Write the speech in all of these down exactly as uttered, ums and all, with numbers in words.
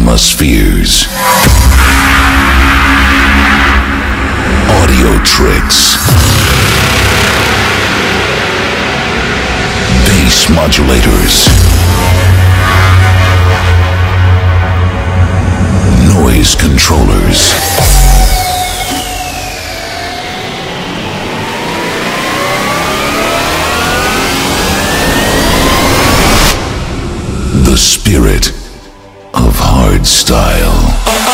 Atmospheres. Audio tricks. Bass modulators. Noise controllers. The spirit of hardstyle.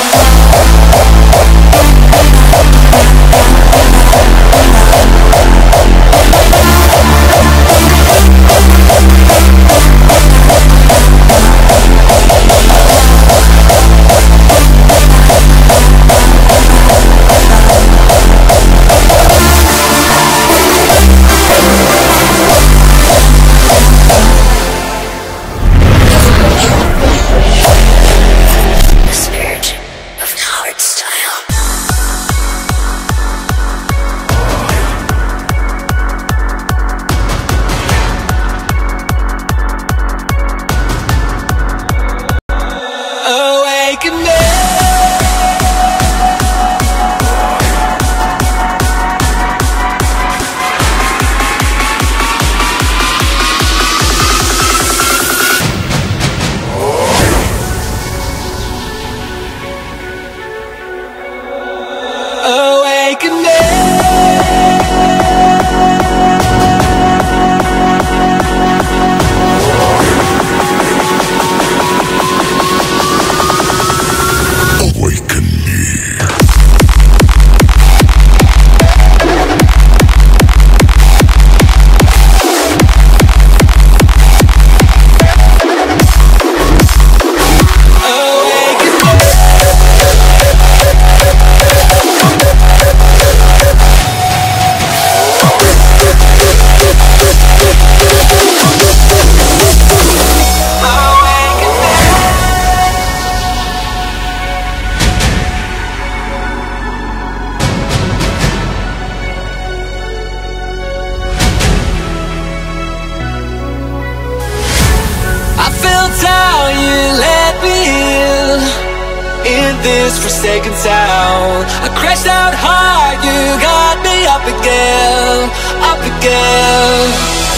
This forsaken town, I crashed out hard, you got me up again, up again.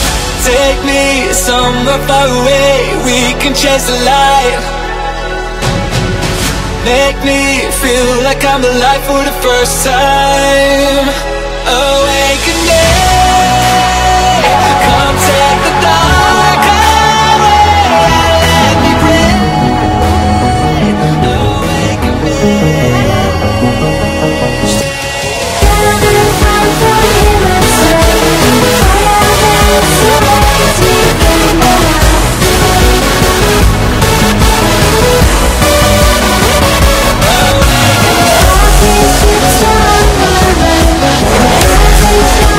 Take me somewhere far away, we can chase the light. Make me feel like I'm alive for the first time. Awakening, come take the dark away, let me breathe. We'll be right back.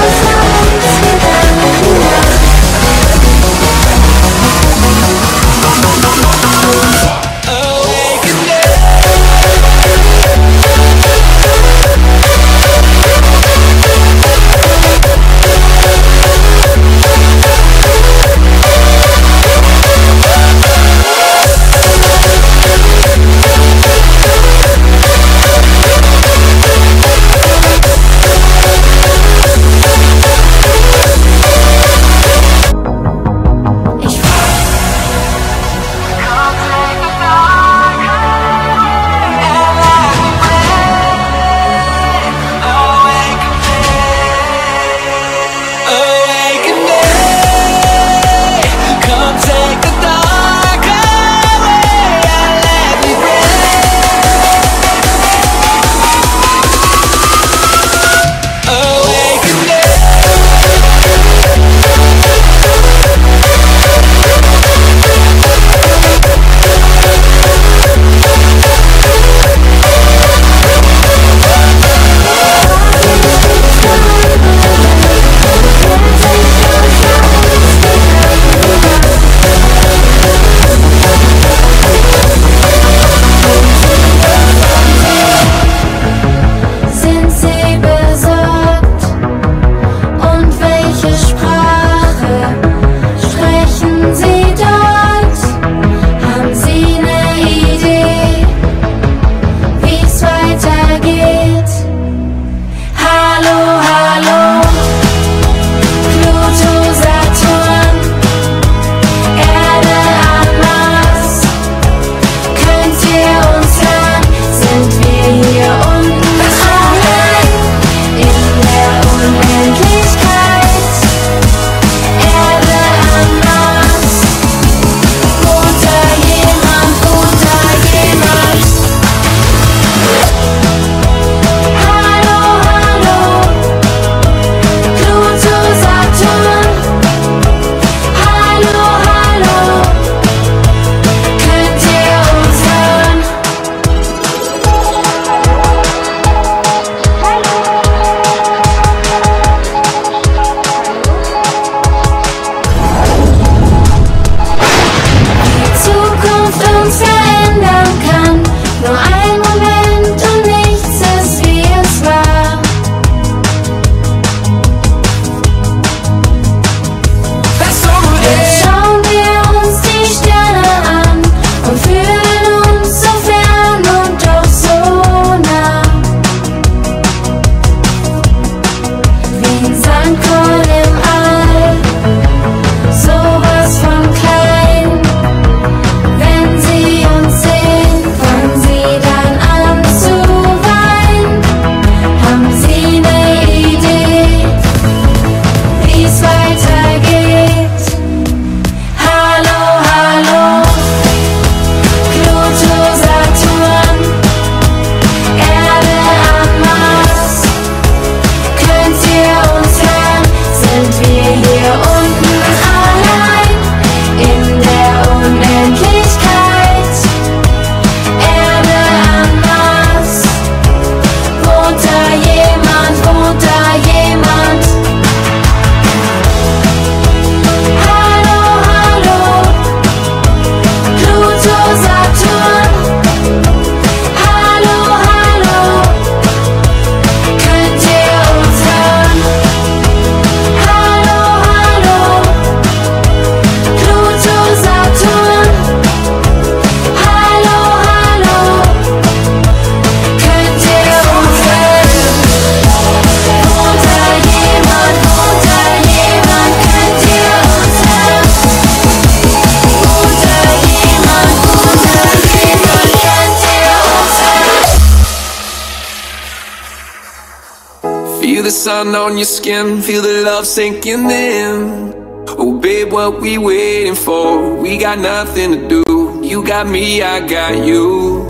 sun on your skin, feel the love sinking in. Oh babe, what we waiting for? We got nothing to do. You got me, I got you.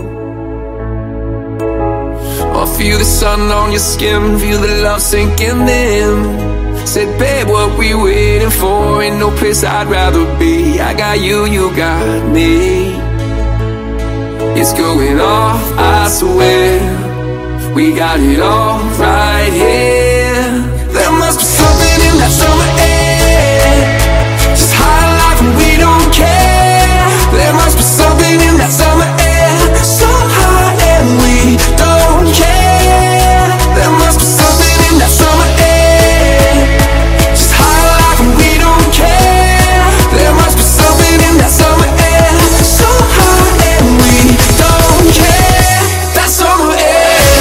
Oh, feel the sun on your skin, feel the love sinking in. Said babe, what we waiting for? Ain't no place I'd rather be. I got you, you got me. It's going off, I swear. We got it all right here. There must be something in that summer air, just high life and we don't care. There must be something in that summer air, so high and we don't care. There must be something in that summer air, just high life and we don't care. There must be something in that summer air, so high and we don't care. That summer air.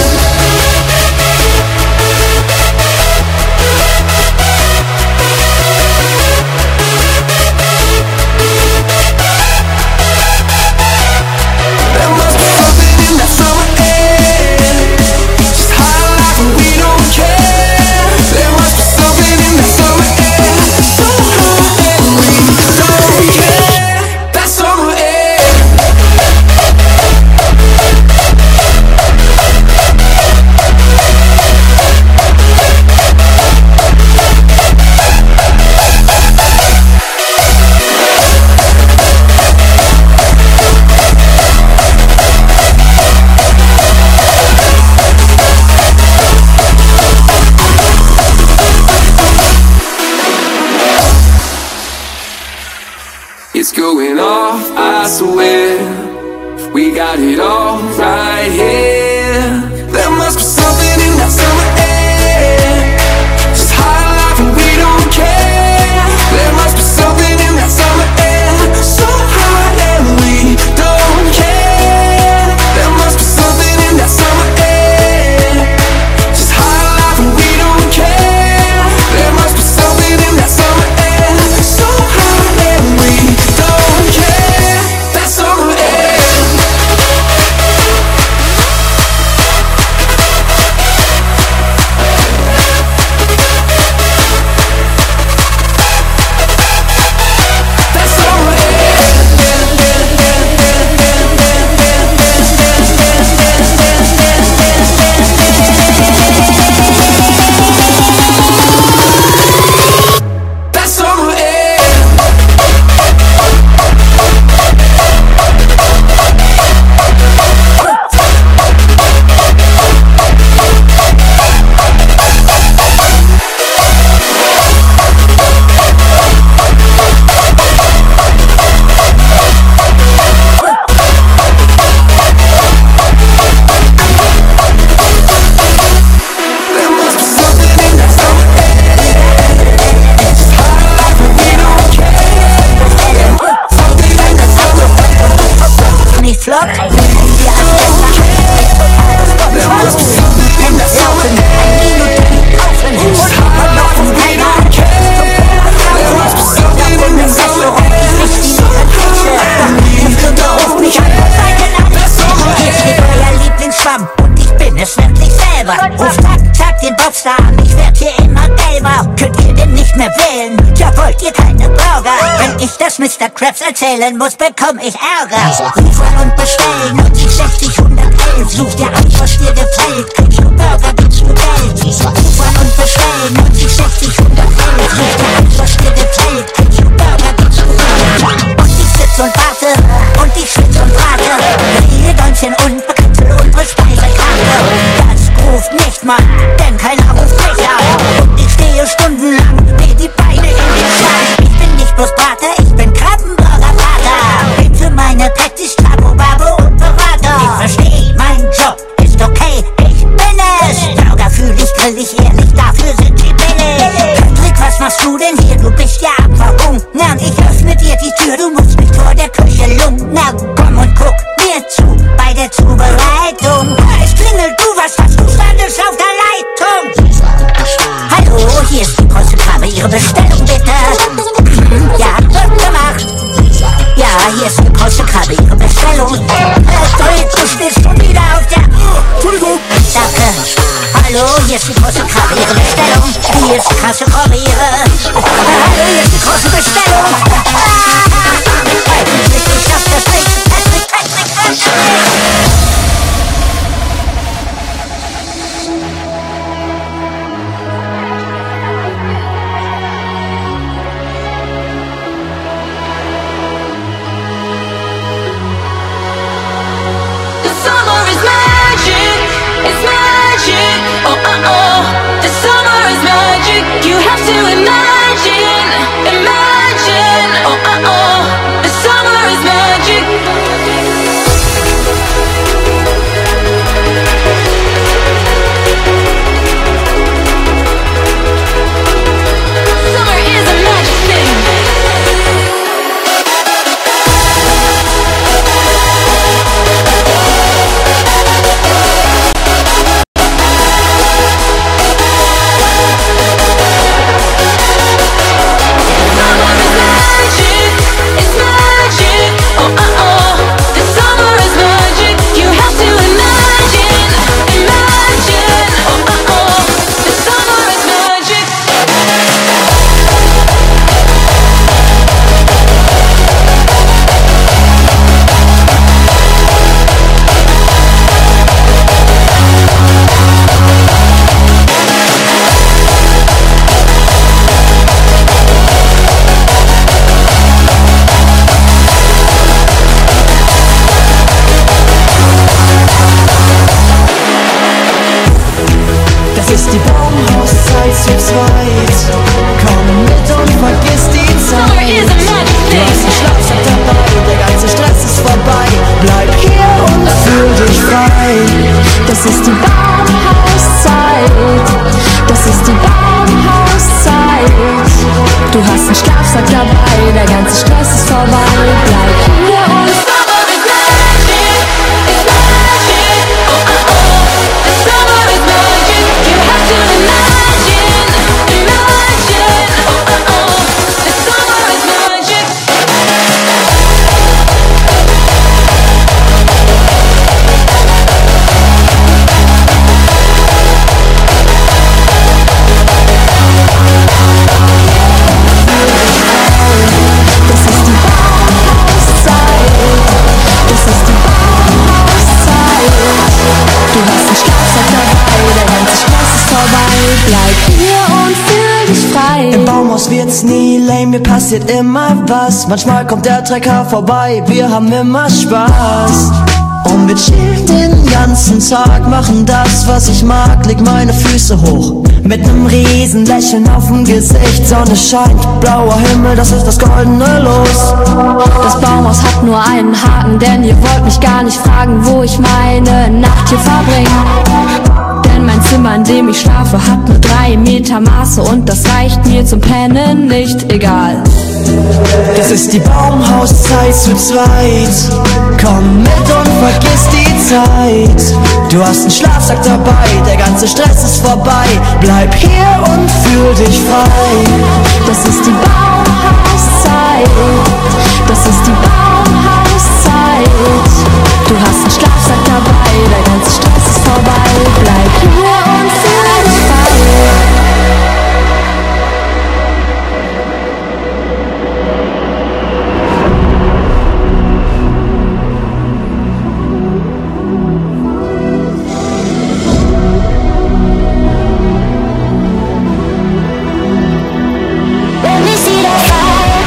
It's going off, I swear. We got it all right here. There must be something in that summer air, just high life and we don't care. There must be something in that summer air, so high and we don't care. There must be something in that summer air, just high life and we don't care. There must be something in that summer air, so high and we don't care. That summer air. Ich werd hier immer gelber. Könnt ihr denn nicht mehr wählen? Ja, wollt ihr keine Burger? Wenn ich das Mister Krabs erzählen muss, bekomm ich Ärger. Rufen und bestellen neunzig sechzig hundertelf. Such dir an, was dir gefällt. Kriegst du Burger, gibst du Geld. Rufen und bestellen neunzig sechzig hundertelf. Such dir an, was dir gefällt. Kriegst du Burger, gibst du Geld. Und ich sitz und warte, und ich schwitz und warte. Rehe Däumchen und Brezel, unsere Speisekarte. Das ruft nicht, Mann, denn keiner ruft mich an. Und ich stehe stundenlang, dreh die Beine in den Schlag. Ich bin nicht bloß Pate, ich bin Krabbenburger-Vater. Bin für meine Patties Tabo, Babo und Berater. Ich versteh, mein Job ist okay, ich bin es. Burger fühl ich, grill ich ehrlich, dafür sind die billig. Patrick, was machst du denn? magic. You have to imagine, imagine. Oh, oh, oh. The summer is magic. Summer is a magic thing. Die Baumhauszeit zu zweit. Komm mit und vergiss die Zeit. Du hast den Schlafsack dabei, der ganze Stress ist vorbei. Bleib hier und fühl dich frei. Das ist die Baumhauszeit. Das ist die Baumhauszeit. Du hast den Schlafsack dabei, der ganze Stress ist vorbei. Bleib hier und Summer is magic, it's magic. Oh, oh, oh. The summer is magic. You have to imagine, imagine. Oh, oh, oh. The summer is magic. Das ist die Baumhauszeit. Das ist die Baumhauszeit. Du hast den Schlafsack dabei, der ganze Stress ist vorbei. Bleib hier und fühl dich frei. Im Baumhaus wird's nie lame, mir passiert immer was. Manchmal kommt der Trecker vorbei, wir haben immer Spaß. Und wir chillen den ganzen Tag, machen das, was ich mag, leg meine Füße hoch. Mit nem riesen Lächeln auf dem Gesicht, Sonne scheint, blauer Himmel, das ist das goldene Los. Das Baumhaus hat nur einen Haken, denn ihr wollt mich gar nicht fragen, wo ich meine Nacht hier verbringe. Denn mein Zimmer, in dem ich schlafe, hat nur drei Meter Maße und das reicht mir zum Pennen nicht, egal. Das ist die Baumhauszeit zu zweit. Komm mit und vergiss die Zeit. Du hast einen Schlafsack dabei, der ganze Stress ist vorbei. Bleib hier und fühl dich frei. Das ist die Baumhauszeit. Das ist die Baumhauszeit. Du hast einen Schlafsack dabei, der ganze Stress ist vorbei. Bleib hier und fühl dich frei. Let me see that fire.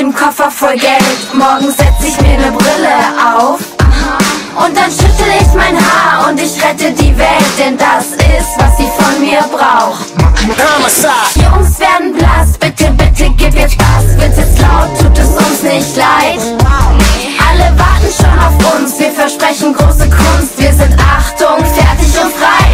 im Koffer voll Geld. Morgen setz ich mir ne Brille auf und dann schüttel ich mein Haar und ich rette die Welt, denn das ist, was sie von mir braucht. Jungs werden blass, bitte, bitte gib jetzt Gas. Wird's jetzt laut, tut es uns nicht leid. Alle warten schon auf uns, wir versprechen große Kunst. Wir sind, Achtung, fertig und frei.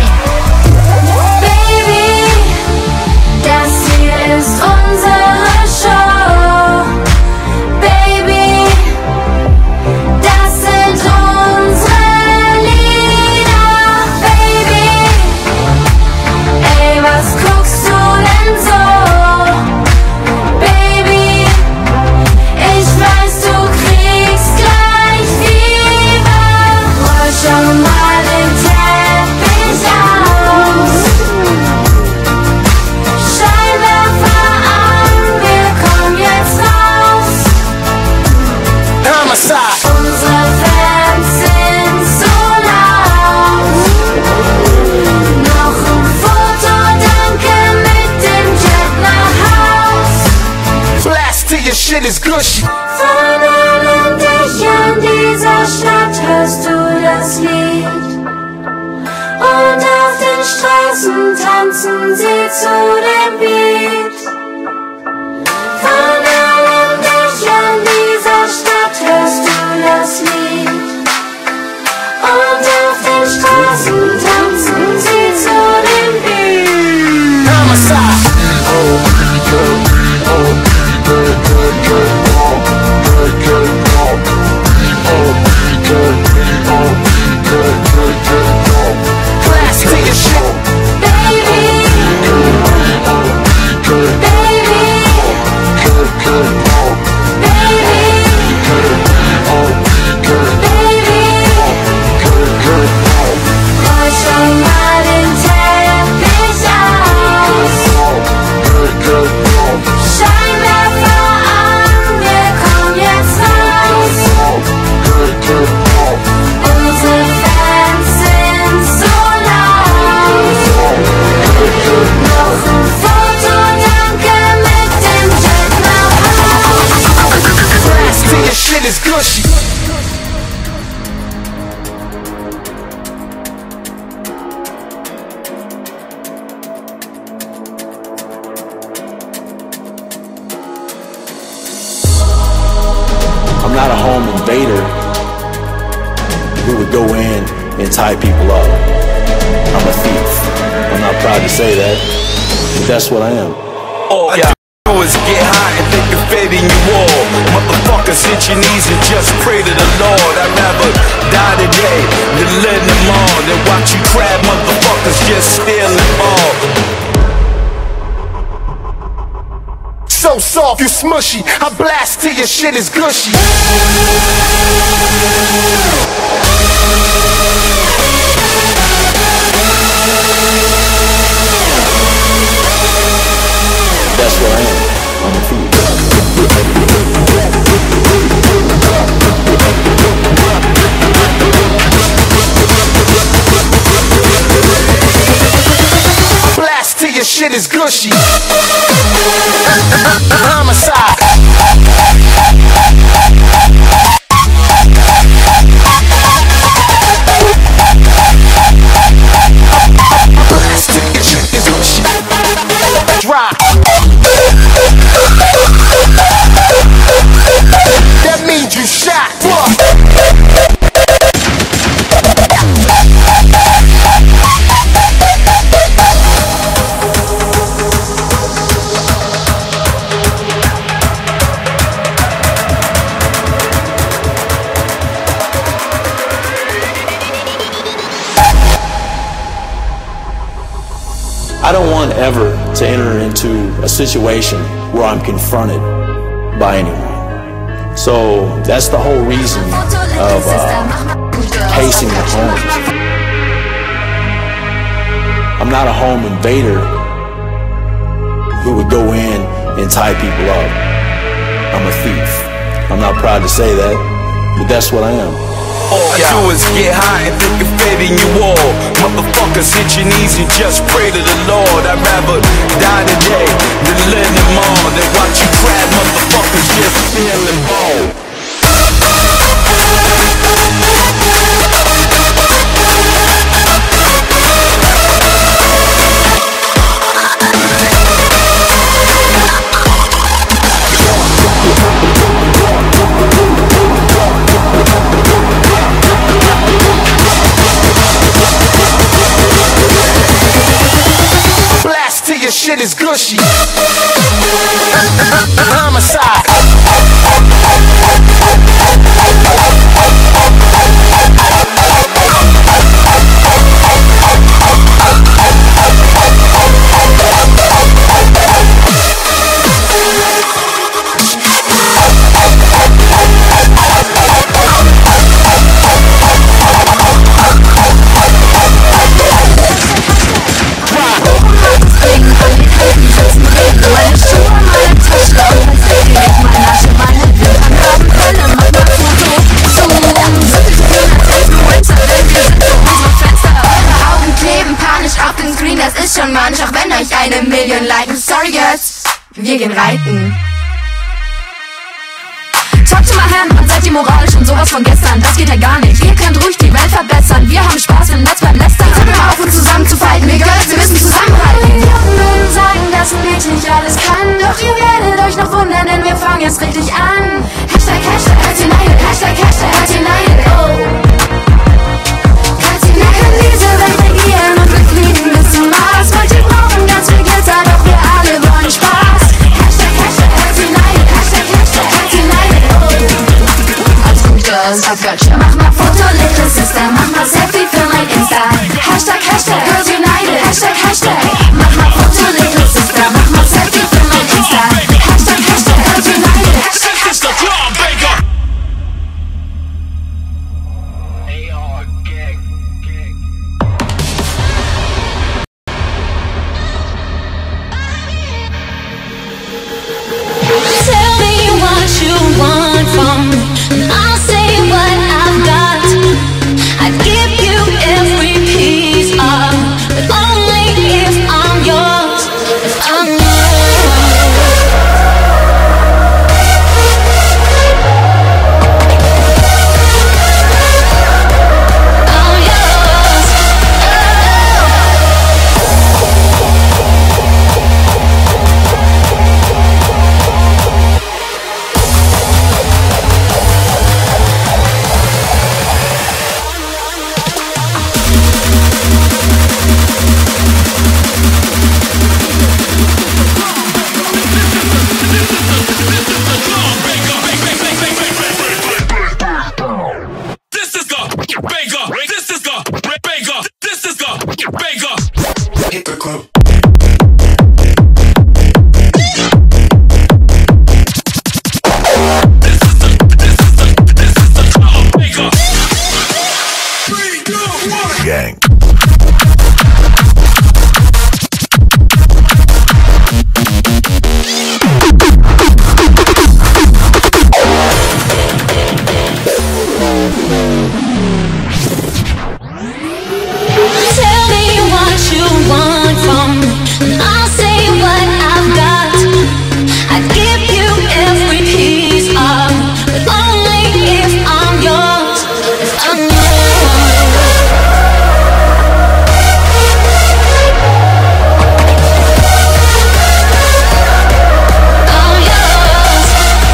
Baby, das hier ist unsere Show. Baby, das sind unsere Lieder. Baby, ey, was guckst du denn so? Baby, ich weiß, du kriegst gleich Fieber. Roll schon mal den Teppich aus. Scheinwerfer an, wir kommen jetzt raus. Unsere Fans sind so laut. Noch ein Foto, danke, mit dem Jet nach Haus. Blast till your shit is gushy. Von allen Dächern dieser Stadt hörst du das Lied. Und auf den Straßen tanzen sie zu dem Beat. Von allen Dächern dieser Stadt hörst du das Lied. Und auf den Straßen tanzen sie zu dem Beat. Blast till your shit. Baby, baby, roll schon mal den Teppich aus. Scheinwerfer an, wir kommen jetzt raus. Unsere Fans sind so laut. Noch ein Foto, danke, mit dem Jet nach Haus. Blast till your shit is gushy. I'm not a home invader who would go in and tie people up. I'm a thief. I'm not proud to say that, but that's what I am. All I do is get high and think of fading you all. Motherfuckers, hit your knees and just pray to the Lord. I'd rather die today than live them all. Than watch you crab motherfuckers just steal them all. So soft, you smushy. I blast till your shit is gushy. That's what I am. I'm a thief. Blast till your shit is gushy. Homicide. Blast till your shit is gushy. Drop. That means you shot. I don't want ever to enter into a situation where I'm confronted by anyone. So that's the whole reason of uh, pacing the home. I'm not a home invader who would go in and tie people up. I'm a thief. I'm not proud to say that, but that's what I am. All I do is get high and think of fading you all. Motherfuckers, hit your knees and just pray to the Lord. I'd rather die today than live tomorrow, than watch you crab motherfuckers just feeling bone. Your shit is gushy. Homicide. Auch wenn euch eine Million liken. Sorry girls, wir gehen reiten. Talk to my hand, man, seid ihr moralisch und sowas von gestern. Das geht ja gar nicht, ihr könnt ruhig die Welt verbessern. Wir haben Spaß im Netz beim Lästern. Hört mal auf, uns zusammen zu fighten. Wir Girls, wir müssen zusammenhalten. Die Idioten würden sagen, dass ein Mädchen nicht alles kann. Doch ihr werdet euch noch wundern, denn wir fangen jetzt richtig an. Hashtag, Hashtag, Herz United. Hashtag, Hashtag, Herz United. Oh. Wir können diese Welt regieren und wir fliegen bis zum Mars. Manche brauchen ganz viel Glitzer, doch wir alle wollen Spaß. Hashtag, Hashtag, Herz United. Hashtag, Hashtag, Herz United. Oh. Alles gut, Girls, I've got you. Mach mal Foto, Little Sister. Mach mal Selfie für mein Insta. Hashtag, Hashtag, Girls United. Hashtag, Hashtag. Mach mal Foto, Little Sister. Mach mal Selfie für mein Insta. Hashtag, Hashtag, Girls United. Hashtag, Hashtag. Want from me, and I'll say what I've got. I'd give you every piece of, but only if I'm yours. If I'm yours. I'm yours. Gang. Tell me what you want from me, and I'll say what I've got. I'd give you every piece of, but only if I'm yours. If I'm yours. I'm yours.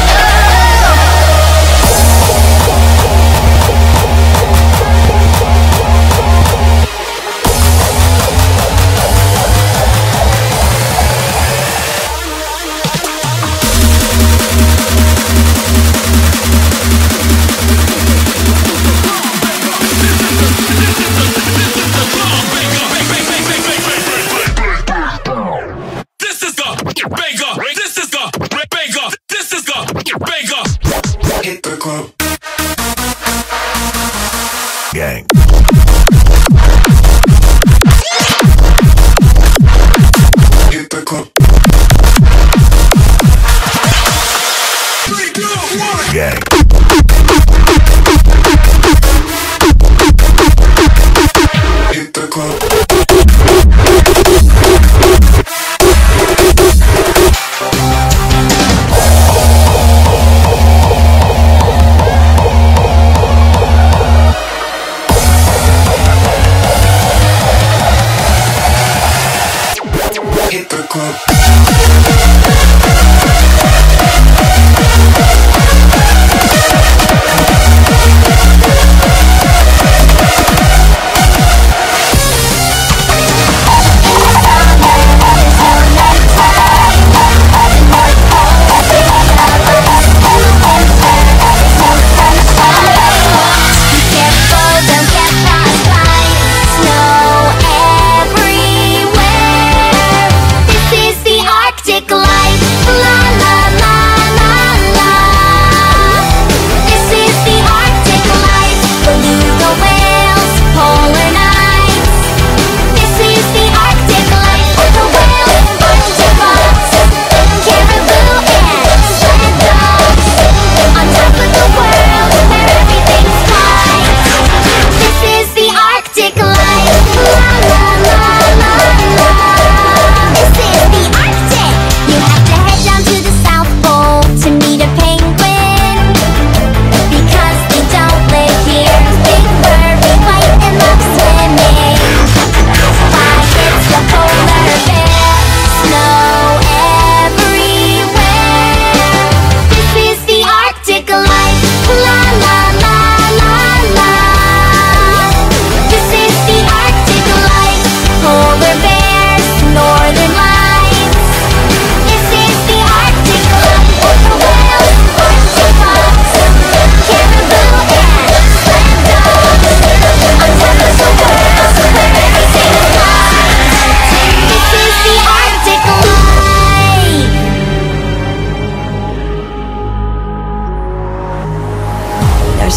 This is the banger. This is the banger. This is the banger. Hit the club. Gang. Hit the club. Gang.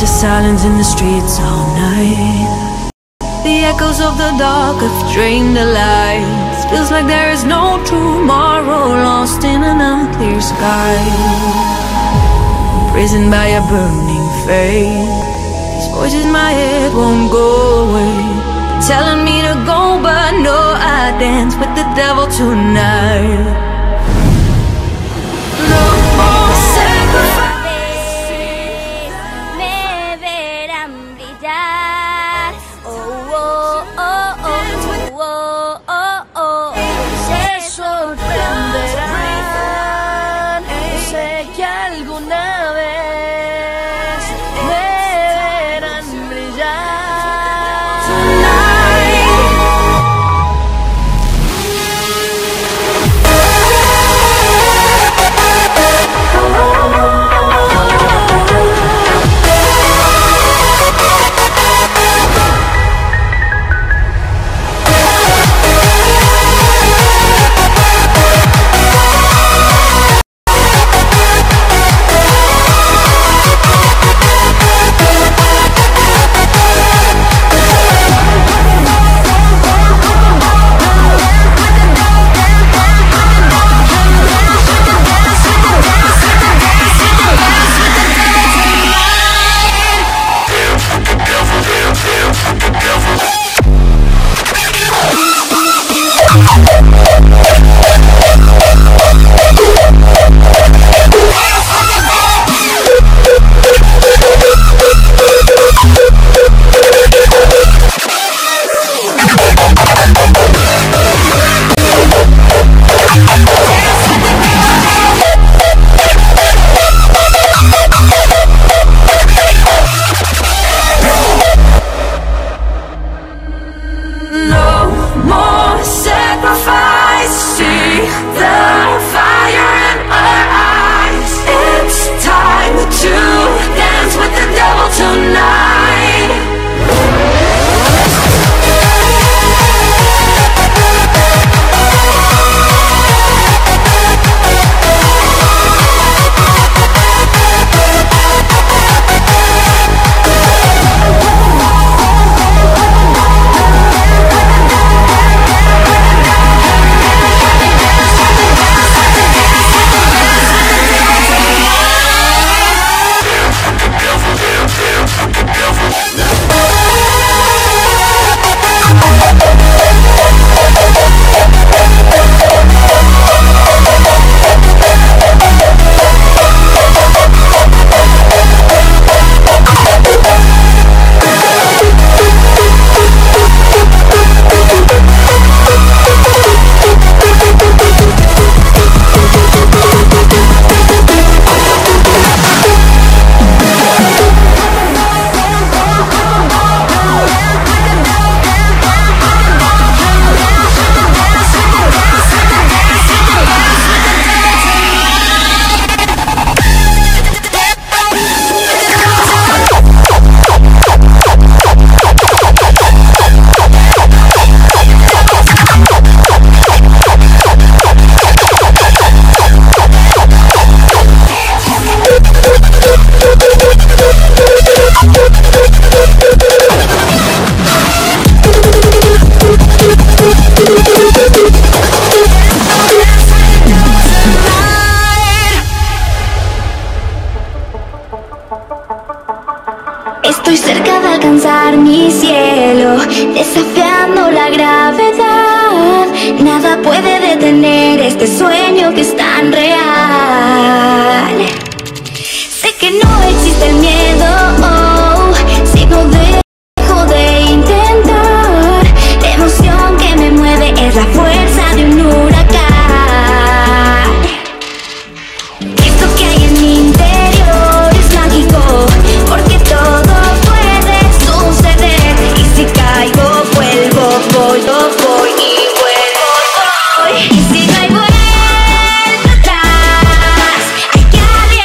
to silence in the streets all night. The echoes of the dark have drained the lights. Feels like there is no tomorrow, lost in an unclear sky. Imprisoned by a burning faith. These voices in my head won't go away, telling me to go, but no, I dance with the devil tonight. No more sacrifice. Me verán brillar. Oh, oh, oh, oh, oh, oh, oh. Se sorprenderán. Sé que alguna vez me verán brillar. Tonight. Estoy cerca de alcanzar mi cielo, desafiando la gravedad. Nada puede detener este sueño que es tan real. Sé que no existe el miedo, oh, si no dejo de intentar. La emoción que me mueve es la fuerza de un huracán. Esto que hay en mi interior es mágico, porque todo puede suceder. Y si caigo, vuelvo, voy, voy y vuelvo, voy. Y si no hay vuelta atrás, hay que arriesgar.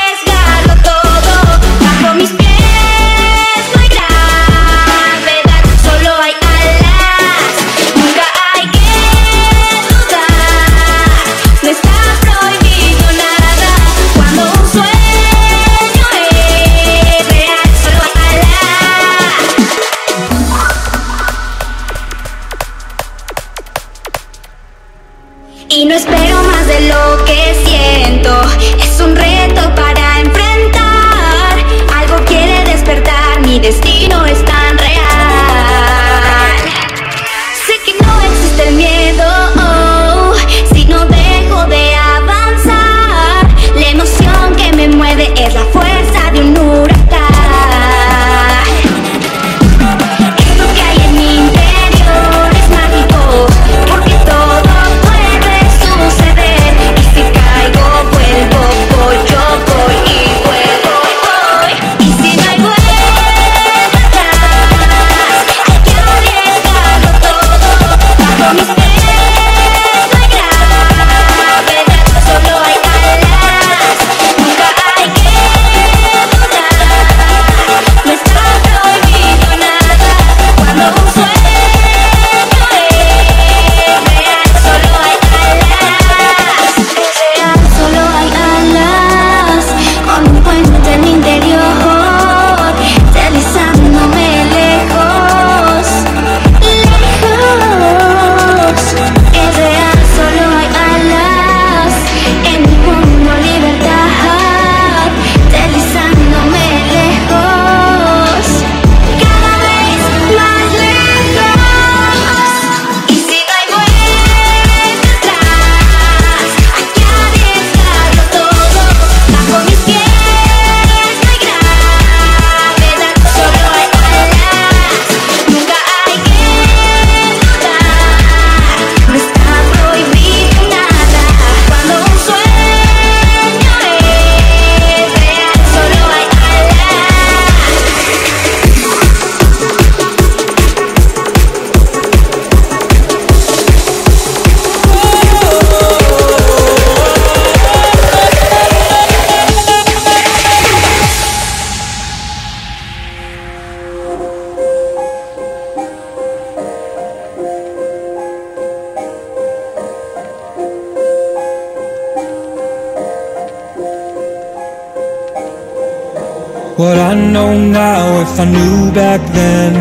I know now if I knew back then,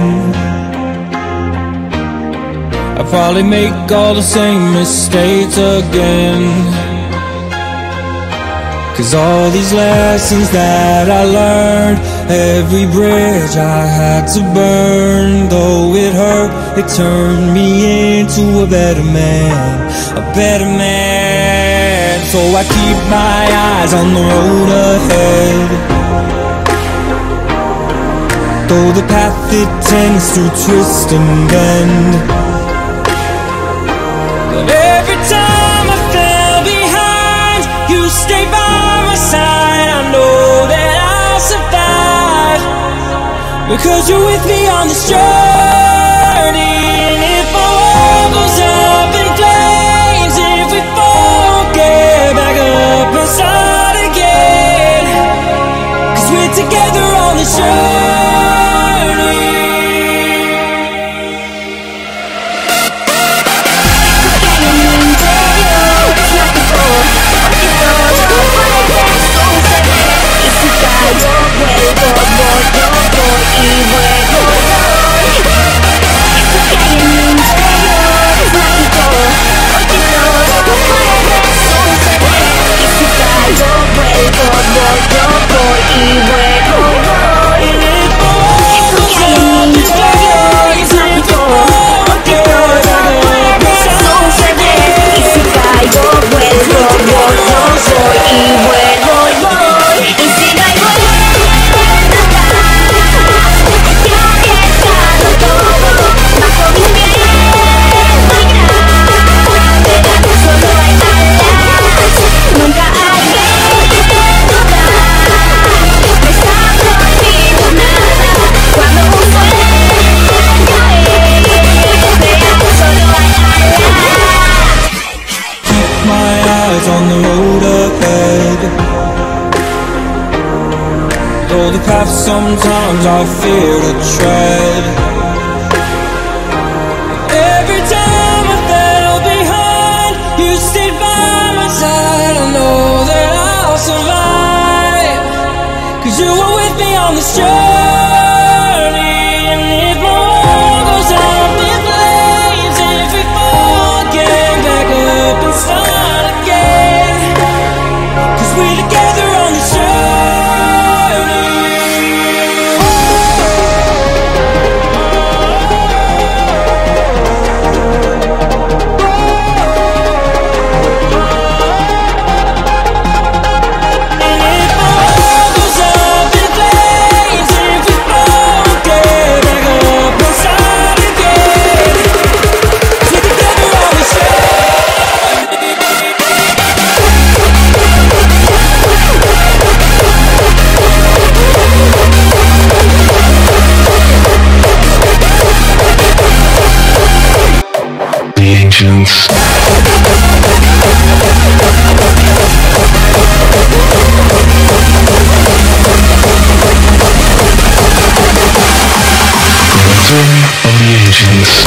I'd probably make all the same mistakes again. Cause all these lessons that I learned, every bridge I had to burn, though it hurt, it turned me into a better man, a better man. So I keep my eyes on the road ahead, though the path it tends to twist and bend. But every time I fell behind, you stay by my side. I know that I'll survive, because you're with me on this journey. And if our world goes up in flames, if we fall, get back up and start again, cause we're together on this journey. On the road ahead, though the path sometimes I fear to tread. Every time I fell behind, you stayed by my side. I know that I'll survive, cause you were with me on this journey. And if my world goes up in flames, if we fall, get back up and start again, cause we're together on this journey. And if my world goes up in flames, if we fall, get back up and start again, cause we're together on this journey. The ancients. Return of the ancients.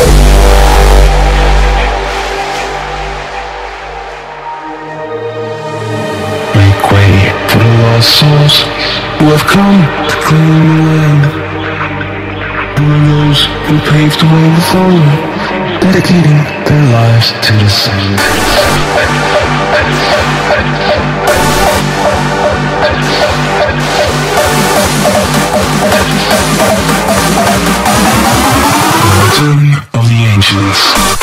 Make way for the lost souls who have come to claim the land. Who are those who paved the way before them, dedicating their lives to the sun. Return of the ancients.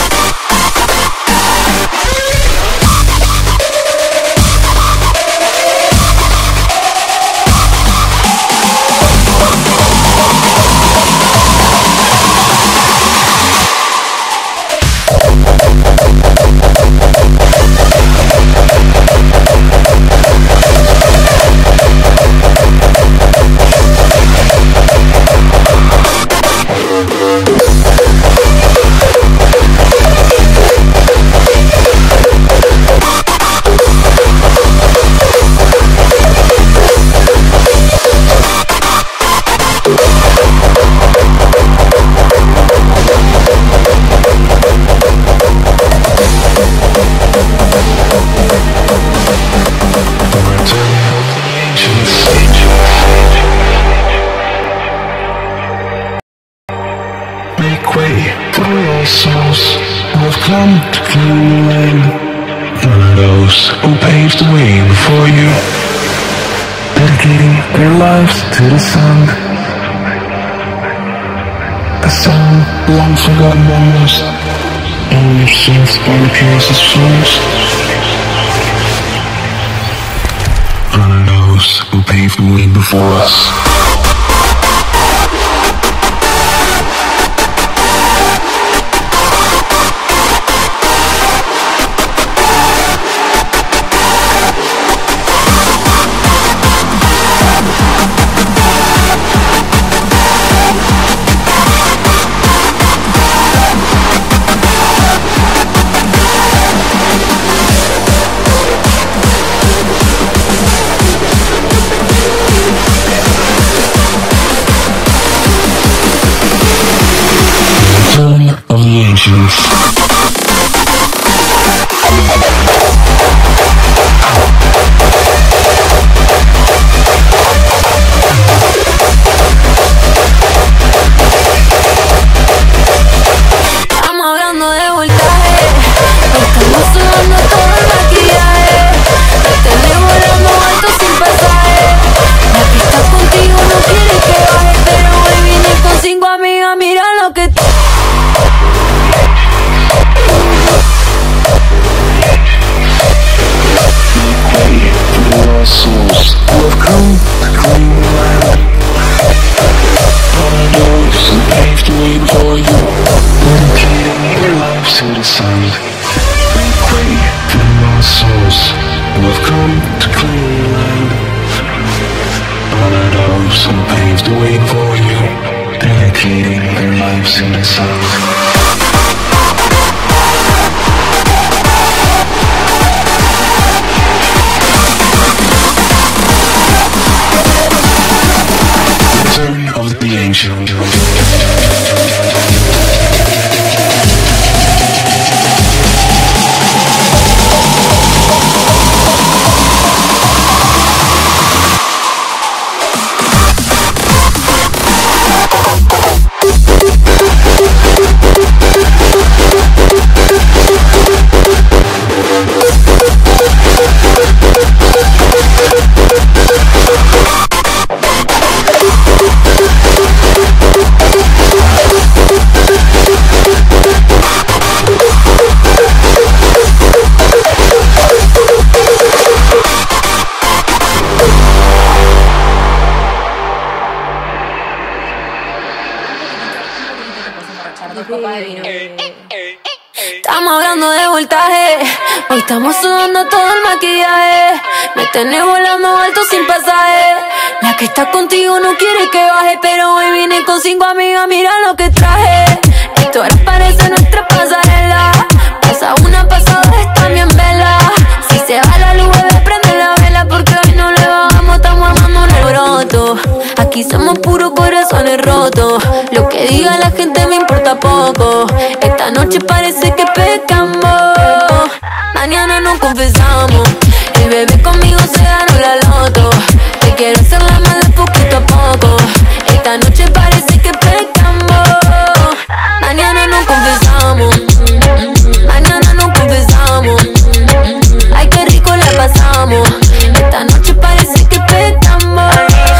for the lost souls who have come to claim the land. None of those who paved the way before you, dedicating their lives to the sun. A song long forgotten almost, only served by the purest of souls. None of those who paved the way before us. Of the ancients. Souls who have come to claim the land. All of those who paved the way before you, dedicating their lives to the sun. We pray for the lost souls who have come to claim the land. All of those who paved the way before you, dedicating their lives to the sun. Of the ancient. Estamos hablando de voltaje, hoy estamos sudando todo el maquillaje. Me tenés volando alto sin pasaje. La que está contigo no quiere que baje, pero hoy vine con cinco amigas, mira lo que traje. Esto ahora parece nuestra pasarela. Pasa una, pasa dos, está bien vela. Si se va la luz, bebé, prende la vela, porque hoy no le bajamos, estamos armando un alboroto. Aquí somos puros corazones rotos. Lo que diga la gente me importa poco. Esta noche parece que pecamos, mañana nos confesamos. El bebé conmigo se ganó la loto. Te quiero hacer la mala poquito a poco. Esta noche parece que pecamos, mañana nos confesamos. Mañana nos confesamos. Ay, qué rico la pasamos. Esta noche parece que pecamos.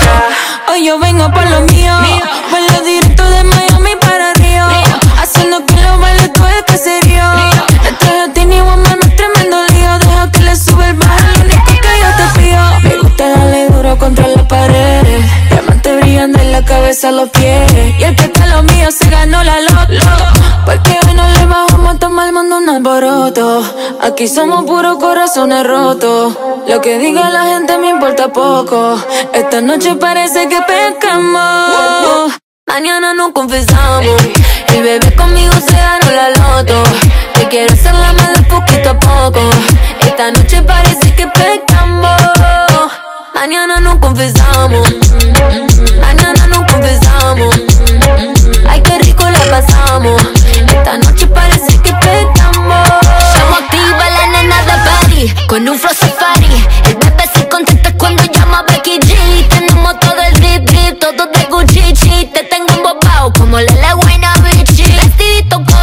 Hoy yo vengo por lo mío, vuelo directo de Miami para Río, haciendo que los bailes todo el caserío. Dentro de ti ni woman no es tremendo lío. Deja que le sube el bajo, lo único que yo te pido. Me gusta darle duro contra la pared, diamante brillando en la cabeza a los pies. Y el que está lo mío se ganó la loto, porque hoy no le bajamos, estamos armando un alboroto. Aquí somos puros corazones rotos. Lo que diga la gente me importa poco. Esta noche parece que pecamos, mañana nos confesamos. El bebé conmigo se ganó la loto. Te quiero hacer la mala poquito a poco. Esta noche parece que pecamos, mañana nos confesamos. Mañana nos confesamos. Ay, qué rico la pasamos. Esta noche parece que pecamos. Estamos activa la nena de party, con un flow safari. El bebé se contesta cuando llama a Becky G. Tenemos todo el drip drip, todo de Gucci. Te tengo embobado como la la buena bichi. Vestidito con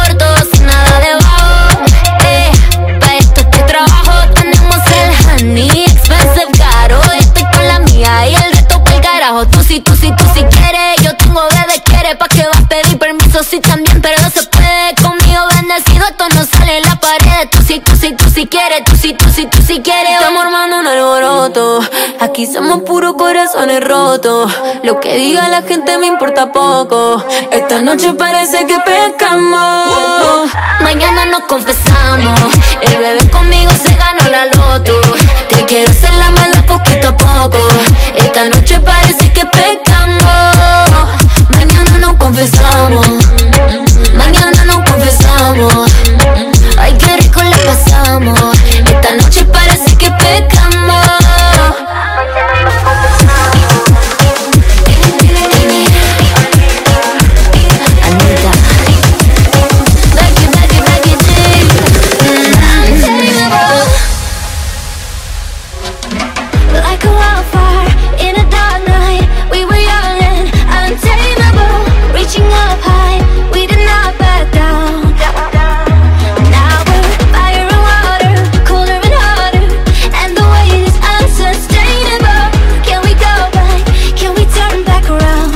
Aquí somos puros corazones rotos. Lo que diga la gente me importa poco. Esta noche parece que pescamos. Mañana nos confesamos. El bebé conmigo se ganó la loto. Te quiero hacer la mala poquito a poco. Esta noche parece que pescamos. Mañana nos confesamos. Mañana nos confesamos. Ay, qué rico la pasamos. Esta noche parece que pecamos. Anita, back it, back it, back it, deep. Untamable. Like a wildfire in a dark night, we were young and untamable. Reaching up high, we did not back down. Now we're fire and water, colder and harder, and the weight is unsustainable. Can we go back? Can we turn back around?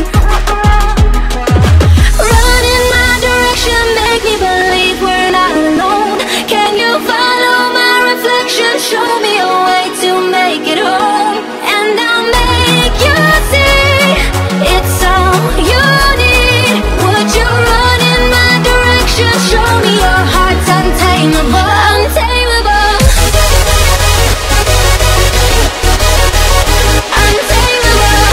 Run in my direction, make me believe we're not alone. Can you follow my reflection? Show me a way to make it home, and I'll make you see it's all you need. Would you run in my direction? Show me your heart's untamable, untamable, untamable.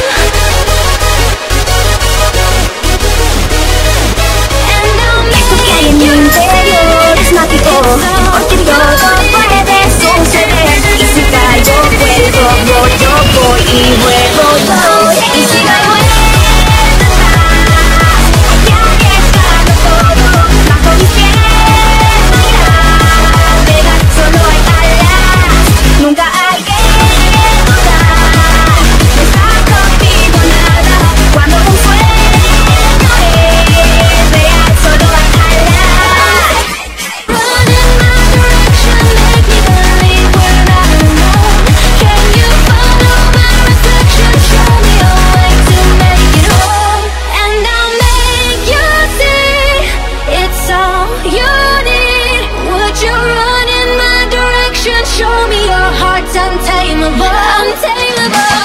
And I'll Esto que hay en mi interior es mágico, porque todo puede suceder. Y si caigo, vuelvo, voy, yo voy y vuelvo, voy. Y si no hay vuelta atrás, hay que arriesgarlo todo. Bajo mis pies no irá pegar, solo hay alas. Nunca hay que dudar, no está contigo nada. Cuando un sueño es real, solo hay alas. Run in my direction, make me believe we're not alone. Can you follow my reflection? Show me a way to make it home, and I'll make you see it's all you need. Would you run in my direction? Show me your heart's untamable, untamable.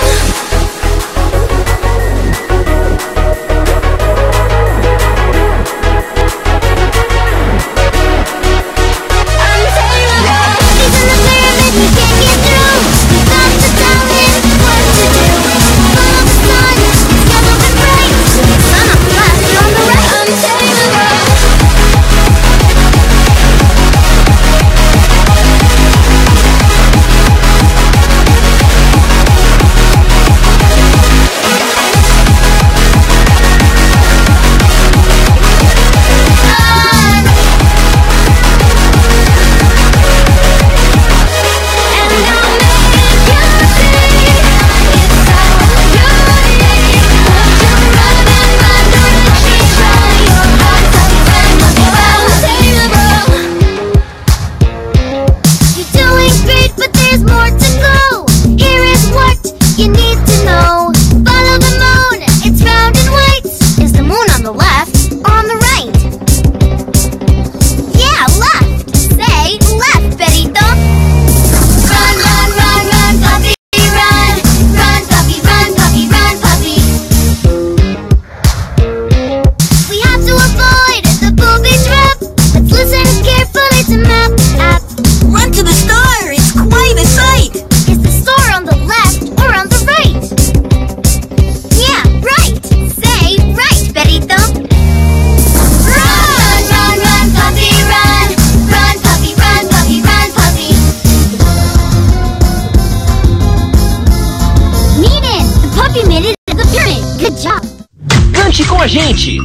a gente.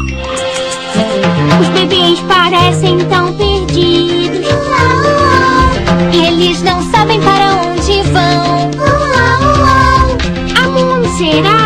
Os bebês parecem tão perdidos. Eles não sabem para onde vão. Aonde será?